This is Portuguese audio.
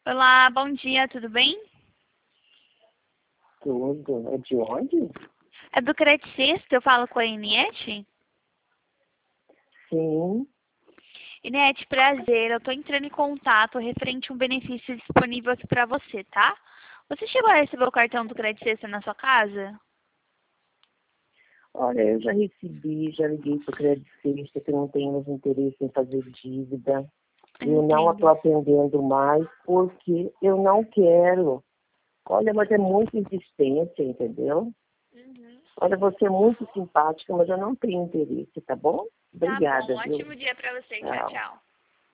Olá, bom dia, tudo bem? Tudo. É de onde? É do Credit Sexta, eu falo com a Iniette. Sim. Iniette, prazer, eu tô entrando em contato referente a um benefício disponível aqui pra você, tá? Você chegou a receber o cartão do Credit Sexta na sua casa? Olha, eu já recebi, já liguei para o Crédito Sexta, que não tenho mais interesse em fazer dívida. Eu não estou Entendo. atendendo mais porque eu não quero. Olha, mas é muita insistência, entendeu? Uhum. Olha, você é muito simpática, mas eu não tenho interesse, tá bom? Tá bom, Obrigada, viu? ótimo dia pra você, tchau, Tchau. tchau.